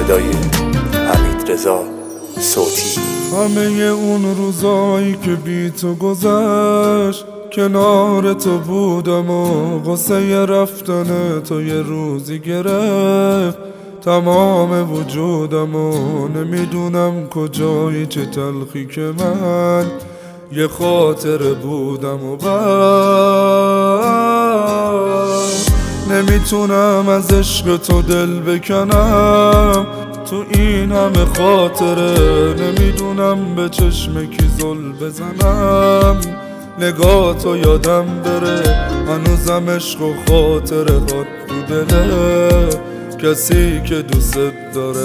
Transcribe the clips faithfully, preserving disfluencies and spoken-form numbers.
صدای حمیدرضا صوتی. همه اون روزایی که بی تو گذشت کنار تو بودم و غصه رفتن تو یه روزی گرفت تمام وجودم و نمیدونم کجایی چه تلخی که من یه خاطر بودم و بس نمیتونم از عشق تو دل بکنم تو این همه خاطره نمیدونم به چشم کی زل بزنم نگاه تو یادم بره هنوزم عشق و خاطره هات تو دله کسی که دوست داره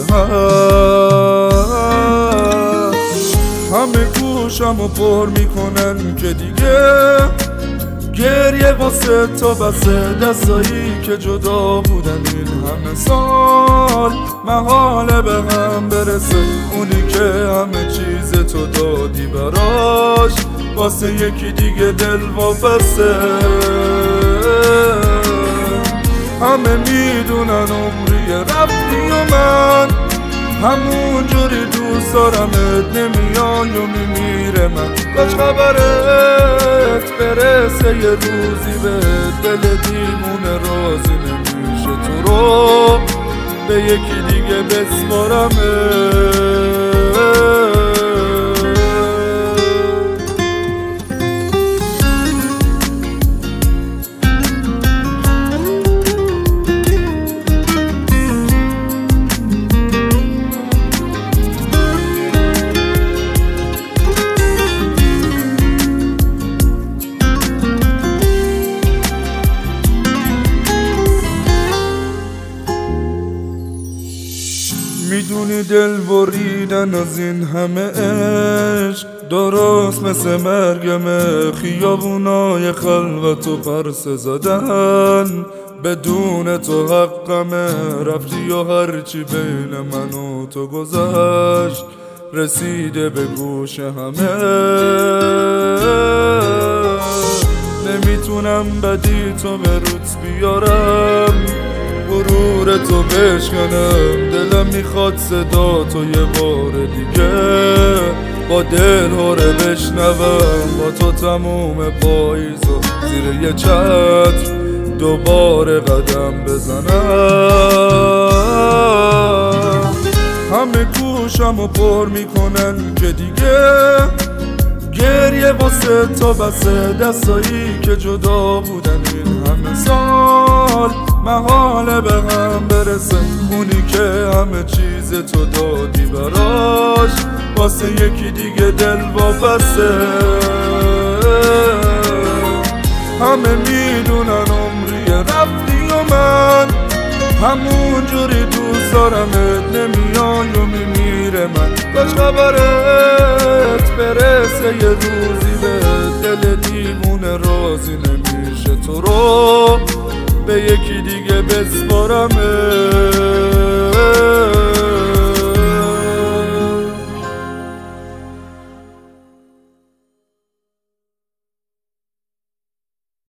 هست همه گوشم و پر میکنن که دیگه گریه واسه تو بسه دستایی که جدا بودن این همه سال محاله به هم برسه اونی که همه چیز تو دادی براش واسه یکی دیگه دل وابسته همه میدونن عمری رفتی و من همون جوری دوست دارمت نمیای و میمیره من کاش خبرت برسه یه روزی به دل دیوونه رازی نمیشه تو رو به یکی دیگه بسپارمت میدونی دل بریدن از این همه عشق درست مثل مرگمه خیابونای خلوت و پرسه زدن بدون تو حقمه رفتی و هرچی بین من و تو گذشت رسیده به گوش همه نمیتونم بدی تو به روت بیارم غرور تو بشکنم دلم میخواد صدا تو یه بار دیگه با دل هره بشنوم با تو تموم پاییز و زیر یه چتر دوباره قدم بزنم همه گوشم و پر میکنن که دیگه گریه واسه تو بسه دستایی که جدا بودن این همه سال محاله به هم برسه اونی که همه چیز تو دادی براش واسه یکی دیگه دل وابسته همه میدونن عمری رفتی و من همون جوری دوست دارمت نمیای و میمیره من کاش خبرت برسه یه روزی به دل دیوونه رازی نمیشه تو رو به یکی دیگه بسپارمت